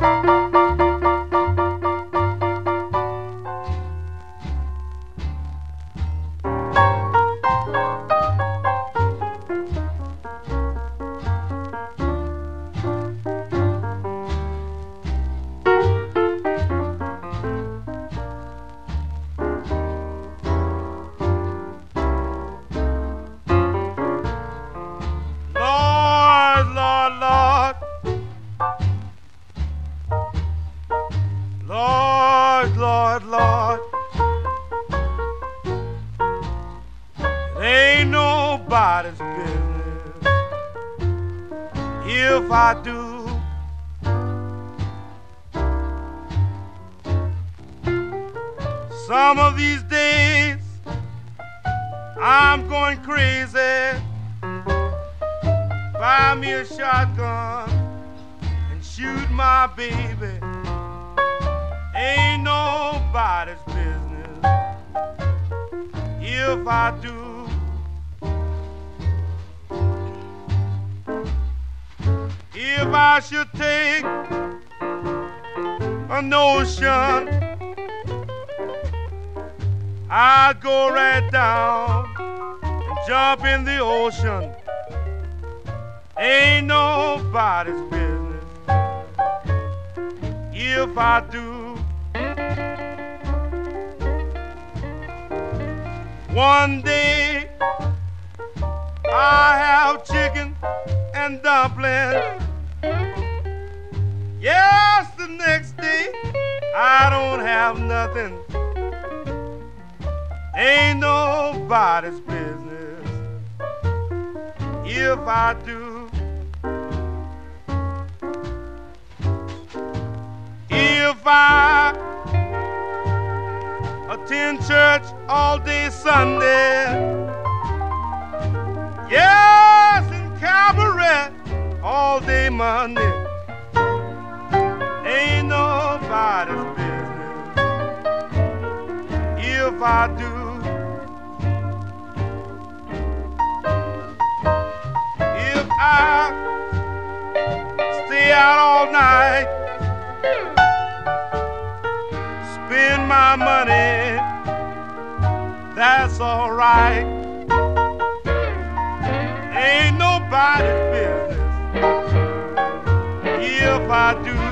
Lord, Lord, Lord, it ain't nobody's business if I do. Some of these days I'm going crazy. Buy me a shotgun and shoot my baby. Ain't nobody's business if I do. If I should take a notion, I'd go right down and jump in the ocean. Ain't nobody's business if I do. One day I have chicken and dumplings. Yes, the next day I don't have nothing. Ain't nobody's business if I do. If I attend church all day Sunday, yes, and cabaret all day Monday, ain't nobody's business if I do. If I stay out all night, spend my money, that's all right. Ain't nobody's business if I do.